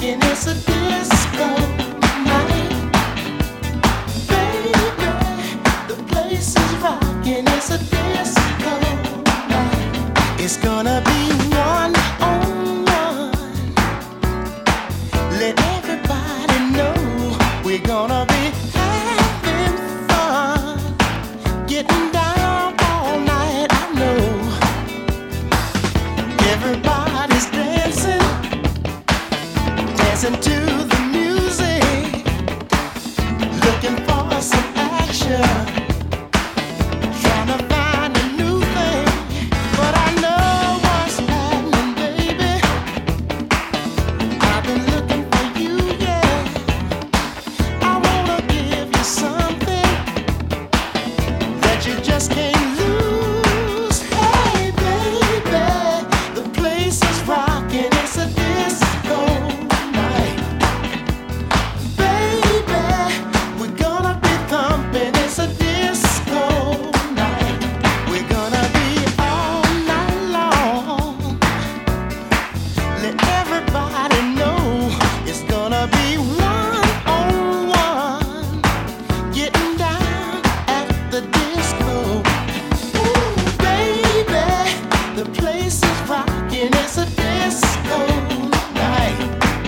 rocking, it's a disco night. Baby, the place is rocking, it's a disco night. It's gonna be one on one. Let everybody know we're gonna be having fun, getting down all night. I know everybody's dancing, dancing to the music, looking for some action, trying to find a new thing. But I know what's happening, baby. I've been looking for you, yeah. I wanna give you something that you just can't lose. Hey, baby, the place is rocking, it's a disco night. Baby, we're gonna be thumping, it's a disco night. We're gonna be all night long. Let everybody know it's gonna be one on one, getting down at the disco. Ooh, baby, the place is rocking, it's a disco night.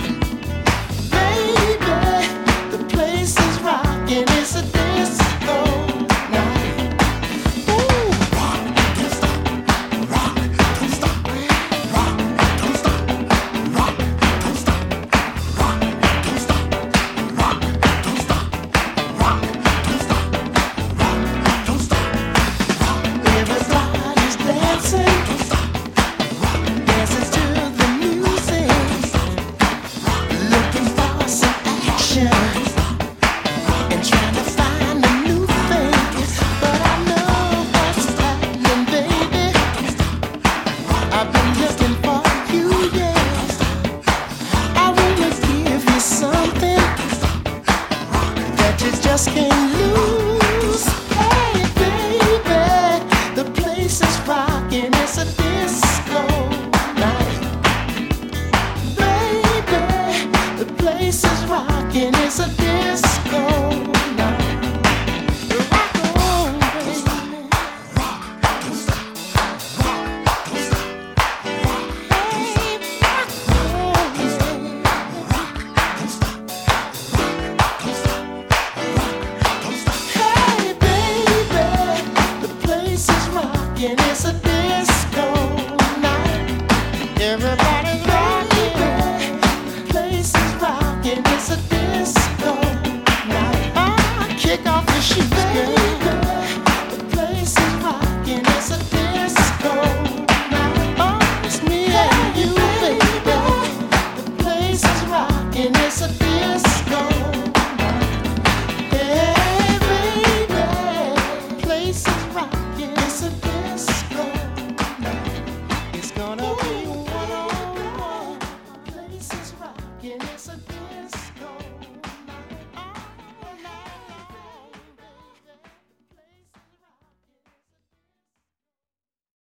Baby, the place is rocking, it's a disco night. Ooh, rock, don't stop, rock, don't stop, rock, don't stop, rock, don't stop, rock, don't stop, rock, don't stop, rock, don't stop, rock, don't stop, rock. Everybody's dancing, don't stop, rock, dancing to the music, looking for some action, and trying to find a new thing. But I know what's happening, baby. I've been looking for you, yeah. I wanna give you something that you just can't lose. Hey, baby, the place is rocking, it's a disco night. Baby, the place is rocking, it's a disco night. Rock on, baby. Rock, don't stop. Rock, don't stop. Rock, don't stop. Rock, don't stop. Rock, don't stop. Rock, don't stop. Rock, don't stop. Hey, baby, the place is rocking, it's a disco night. Everybody's rocking, the place is rocking, it's a disco night. Ah, kick off your shoes, girl. The place is rocking, it's a disco night. Oh, it's me and you, baby. The place is rocking, it's a disco night. Hey, baby, the place is rocking, it's a disco night. It's gonna be one on one. The place is rocking, it's a